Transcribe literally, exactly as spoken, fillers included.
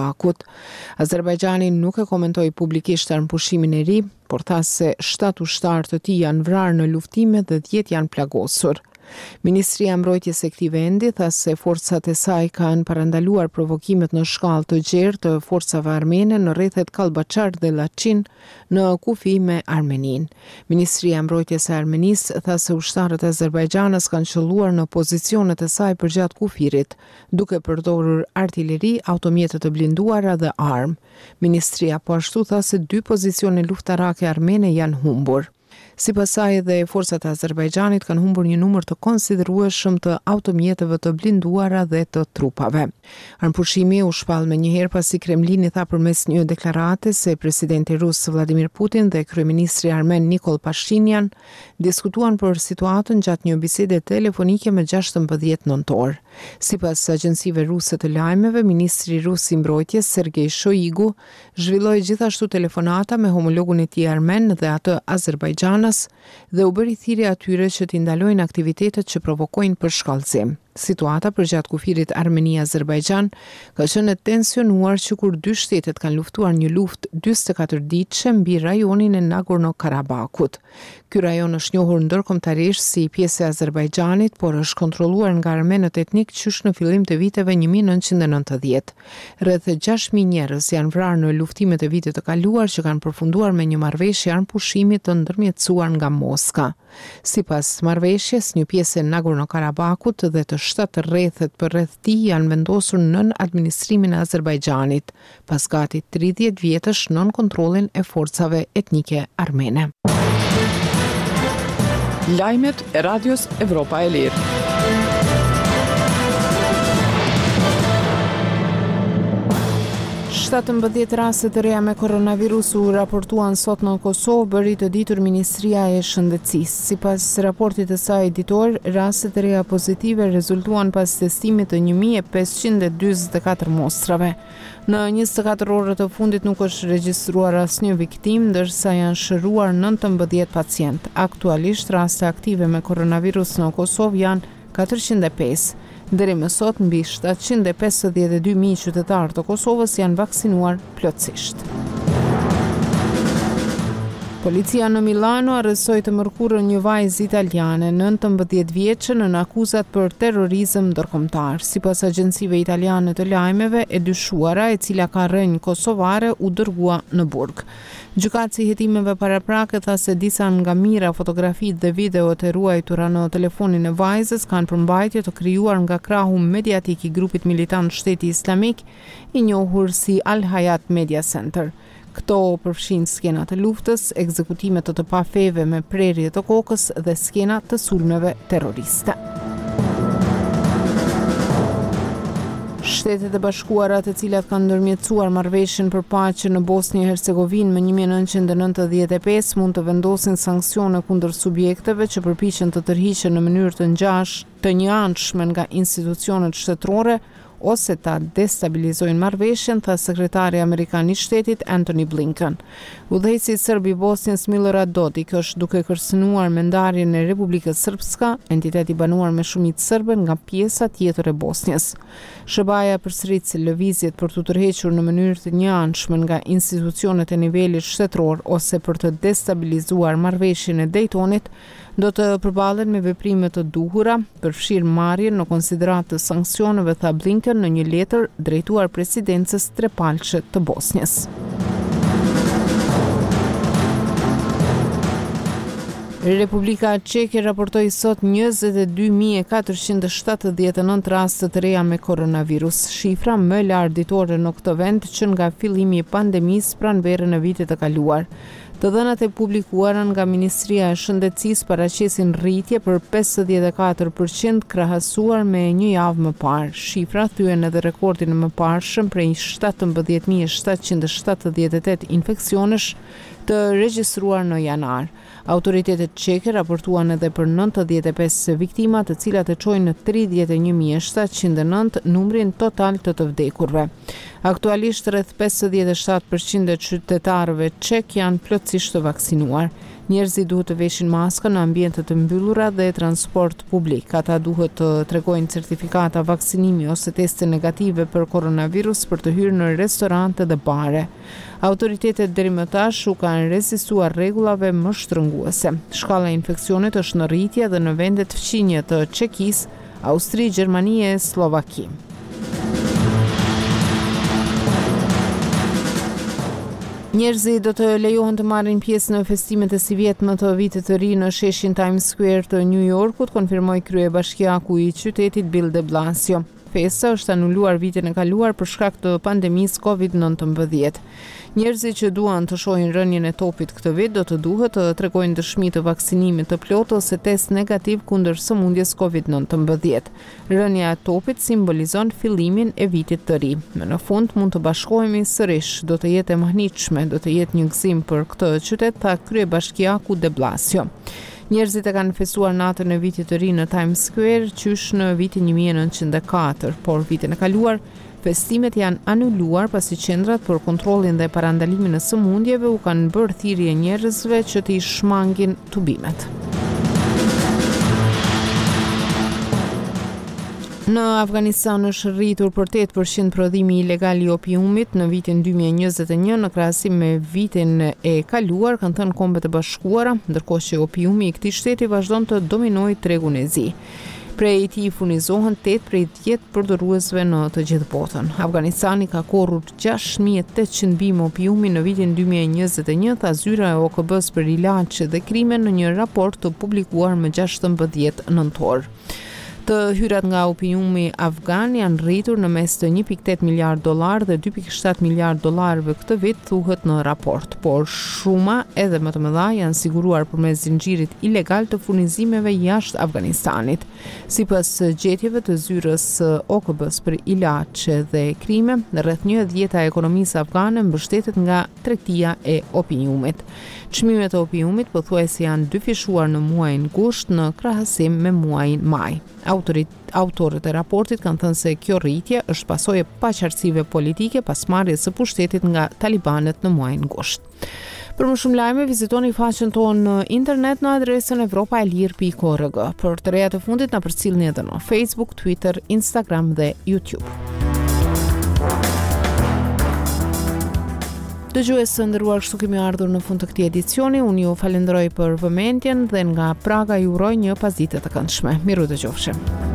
Karabakut. Azerbajxhani nuk e komentoi publikisht armëpushimin e ri, por tha se shtatë ushtarë të tij janë vrarë në luftime dhe dhjetë janë plagosur. Ministria e Mbrojtjes e këtij vendi tha se forcat e saj kanë parandaluar provokimet në shkallë të gjerë të forcave armene në rrethet Kallbachar dhe Lachin në kufi me Armeninë. Ministria e Mbrojtjes e Armenisë tha se ushtarët e Azerbajxhanës kanë qëlluar në pozicionet e saj përgjatë kufirit, duke përdorur artilleri, automjete të blinduara dhe armë. Ministria po ashtu tha se dy pozicione luftarake armene janë humbur. Sipas saj dhe forcat e Azerbajxhanit kanë humbur një numër të konsiderueshëm të automjeteve të blinduara dhe të trupave. Armëpushimi u shpall më njëherë pasi Kremlini tha përmes një deklarate se presidenti rus Vladimir Putin dhe kryeministri armen Nikol Pashinyan diskutuan për situatën gjatë një bisede telefonike me gjashtëmbëdhjetë nëntor. Sipas agjencive ruse të lajmeve, ministri rus i mbrojtjes Sergej Shoigu zhvilloi gjithashtu telefonata me homologun e tij armen dhe atë Azerbajxhanës dhe u bëri thirrje atyre që t'i ndalojnë aktivitetet që provokojnë përshkallëzim. Situata përgjatë kufirit Armeni-Azerbajxhan ka qenë e tensionuar që kur dy shtetet kanë luftuar një luftë njëzet e katër ditëshe mbi rajonin e Nagorno-Karabakut. Ky rajon është njohur ndërkombëtarisht si pjesë e Azerbajxhanit, por është kontrolluar nga armenët etnik qysh në fillim të viteve një mijë e nëntëqind e nëntëdhjetë. Rreth gjashtë mijë njerëz janë vrarë në luftimet e vitit të kaluar që kanë përfunduar me një marrëveshje armëpushimi të ndërmjetësuar nga Moska. Sipas marrëveshjes, një pjesë e Nagorno-Karabakut dhe të shtatë rrethet për rreth tij janë vendosur nën administrimin e Azerbajxhanit, pas gati tridhjetë vjetësh nën kontrollin e forcave etnike armene. Lajmet e Radios Evropa e Lirë. shtatëmbëdhjetë raste të reja me koronavirus u raportuan sot në Kosovë, bëri të ditur Ministria e Shëndetësisë. Sipas raportit të saj ditor, rastet e reja pozitive rezultuan pas testimit të një mijë e pesëqind e dyzet e katër mostrave. Në njëzet e katër orët të fundit nuk është regjistruar asnjë viktim, ndërsa janë shëruar nëntëmbëdhjetë pacient. Aktualisht raste aktive me koronavirus në Kosovë janë katërqind e pesë. Deri më sot mbi shtatëqind e pesëdhjetë e dy mijë qytetarë të Kosovës janë vaksinuar plotësisht. Policia në Milano arrestoi të mërkurën një vajzë italiane nëntëmbëdhjetë vjeçe nën akuzat për terrorizëm ndërkombëtar. Sipas agjencive italiane të lajmeve, e dyshuara, e cila ka rënjë kosovare, u dërgua në burg. Gjykatësi i hetimeve paraprake tha se disa nga mira fotografitë dhe videot e ruajtura në telefonin e vajzës kanë përmbajtje të krijuar nga krahu mediatik i grupit militant Shteti Islamik, i njohur si Al Hayat Media Center. Këto përfshin skena të luftës, ekzekutime të të pafeve me prerje të kokës dhe skena të sulmeve terroriste. Shtetet e Bashkuara, të cilat kanë ndërmjetësuar marrëveshjen për paqe në Bosnjë e Hercegovinë më një mijë e nëntëqind e nëntëdhjetë e pesë, mund të vendosin sanksione kundër subjekteve që përpiqen të tërhiqen në mënyrë të ngjash, të njëanshme nga institucionet shtetërore ose ta destabilizojnë marrëveshjen, tha sekretari amerikan i shtetit Antony Blinken. Udhëheqësi serb i Bosnjës Milorad Dodik është duke kërcënuar me ndarjen e Republikës Srpska, entiteti banuar me shumicë serbe, nga pjesa tjetër e Bosnjës. S B A-ja përsërit se lëvizjet për të tërhequr në mënyrë të njëanshme nga institucionet e nivelit shtetëror ose për të destabilizuar marrëveshjen e Daytonit do të përballen me veprime të duhura, përfshirë marrjen në konsiderat të sanksioneve, tha Blinken në një letër drejtuar presidencës trepalçe të Bosnjës. Republika Çeke raportoi sot njëzet e dy mijë e katërqind e shtatëdhjetë e nëntë raste të reja me koronavirus, shifra më lartë ditore në këtë vend që nga fillimi i pandemisë pranverën e vitit të kaluar. Të dhënat e publikuara nga Ministria e Shëndetësisë paraqesin rritje për pesëdhjetë e katër përqind krahasuar me një javë më parë. Shifra thyen edhe rekordin e mëparshëm prej shtatëmbëdhjetë mijë e shtatëqind e shtatëdhjetë e tetë infeksionesh të regjistruar në janar. Autoritetet çeke raportuan edhe për nëntëdhjetë e pesë viktima, të cilat e çojnë në tridhjetë e një mijë e shtatëqind e nëntë numrin total të të vdekurve. Aktualisht rreth pesëdhjetë e shtatë përqind e qytetarëve çek janë plotësisht plotësisht të vaksinuar. Njerëzit duhet të veshin maska në ambiente të mbyllura dhe transport publik. Ata duhet të tregojnë certifikata vaksinimi ose teste negative për koronavirus për të hyrë në restorante dhe bare. Autoritetet deri më tash u kanë rezistuar rregullave më shtrënguese. Shkalla e infeksionit është në rritje dhe në vendet fqinje të Çekisë, Austri, Gjermani e Slovaki. Njerëzit do të lejohen të marrin pjesë në festimet e si vjet më të vitit të ri në sheshin Times Square të New Yorkut, konfirmoi kryebashkiaku i qytetit Bill de Blasio. Festa është anuluar vitin e kaluar për shkak të pandemisë covid nëntëmbëdhjetë. Njerëzit që duan të shohin rënien e topit këtë vit do të duhet të tregojnë dëshmi të vaksinimit të plotë ose test negativ kundër sëmundjes covid nëntëmbëdhjetë. Rënja e topit simbolizon fillimin e vitit të ri. Më në fund mund të bashkohemi sërish, do të jetë e mahnitshme, do të jetë një gëzim për këtë qytet, tha kryebashkiaku de Blasio. Njerëzit e kanë festuar natën e vitit të ri në Times Square qysh në vitin një mijë e nëntëqind e katër, por vitin e kaluar festimet janë anuluar pasi qendrat për kontrollin dhe parandalimin e sëmundjeve u kanë bërë thirrje njerëzve që t'i shmangin tubimet. Në Afganistan është rritur për tetë përqind prodhimi ilegal i opiumit në vitin dy mijë e njëzet e një në krahasim me vitin e kaluar, kanë thënë Kombet e Bashkuara, ndërkohë që opiumi i këtij shteti vazhdon të dominojë tregun e zi. Prej tij furnizohen tetë prej dhjetë përdoruesve në të gjithë botën. Afganistani ka korrur gjashtë mijë e tetëqind bim opiumi në vitin dy mijë e njëzet e një, tha zyra e O K B-s për ilaçe dhe krime në një raport të publikuar më gjashtëmbëdhjetë nëntor. Të hyrat nga opiumi afgan janë rritur në mes të një pikë tetë miliard dollar dhe dy pikë shtatë miliard dollarëve këtë vit, thuhet në raport, por shuma edhe më të mëdha janë siguruar përmes zinxhirit ilegal të furnizimeve jashtë Afganistanit. Sipas gjetjeve të zyrës O K B-s për ilaçe dhe krime, rreth një e dhjeta e ekonomisë afgane mbështetet nga tregtia e opiumit. Çmimet e opiumit pothuajse janë dyfishuar në muajin gusht në krahasim me muajin maj. Autorit, autorët e raportit kanë thënë se kjo rritje është pasojë e paqartësive politike pas marrjes së pushtetit nga talibanët në muajin gusht. Për më shumë lajme, vizitoni faqen tonë në internet në adresën evropaelir pikë org. Për të reja të fundit na përcjellni edhe në Facebook, Twitter, Instagram dhe YouTube. Dëgjues të nderuar, kështu kemi ardhur në fund të këtij edicioni. Unë ju falenderoj për vëmendjen dhe nga Praga ju uroj një pasditë të këndshme. Miru dëgjofshim.